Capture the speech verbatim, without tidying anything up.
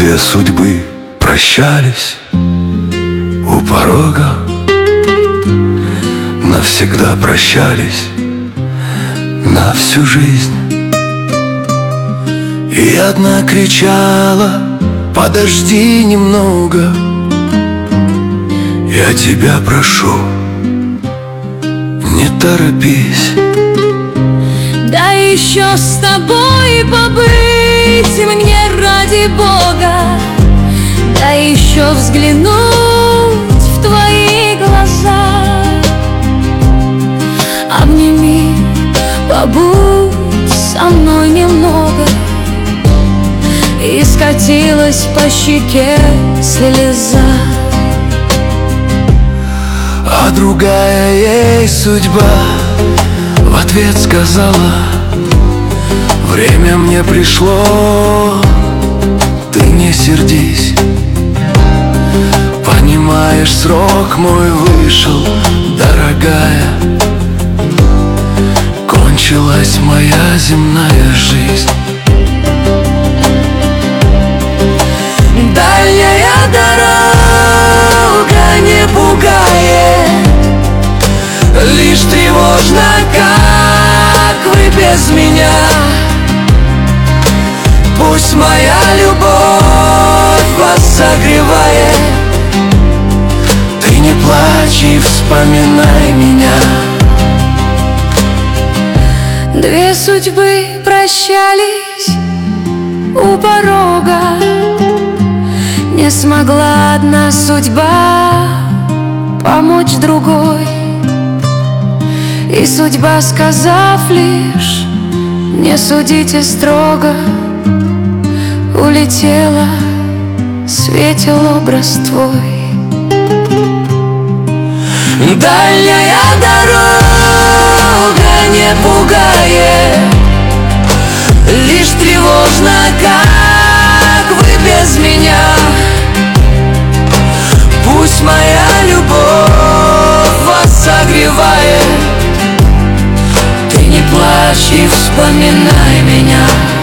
Две судьбы прощались у порога, навсегда прощались на всю жизнь. И одна кричала: подожди немного, я тебя прошу, не торопись. Да еще с тобой побыть мне ради Бога, да еще взглянуть в твои глаза. Обними, побудь со мной немного. И скатилась по щеке слеза. А другая ей судьба в ответ сказала: время мне пришло, ты не сердись. Понимаешь, срок мой вышел, дорогая. Кончилась моя земная жизнь. Дальняя дорога не пугает, лишь тревожно, как вы без меня. Пусть моя любовь вас согревает, ты не плачь и вспоминай меня. Две судьбы прощались у порога, не смогла одна судьба помочь другой. И судьба, сказав лишь не судите строго, улетела, светил образ твой. Дальняя дорога не пугает, лишь тревожно, как вы без меня. Пусть моя любовь вас согревает, ты не плачь и вспоминай меня.